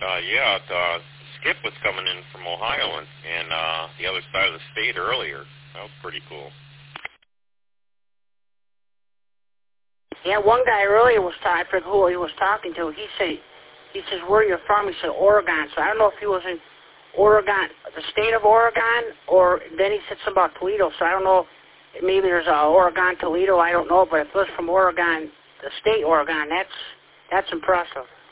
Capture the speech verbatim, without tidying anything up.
uh, yeah, uh, Skip was coming in from Ohio and, and uh, the other side of the state earlier. That was pretty cool. Yeah, one guy earlier was talking, I forget who he was talking to. He said, he says, where are you from? He said, Oregon. So I don't know if he was in Oregon, the state of Oregon, or then he said something about Toledo. So I don't know, if maybe there's a Oregon, Toledo, I don't know. But if it was from Oregon, the state Oregon, that's that's impressive.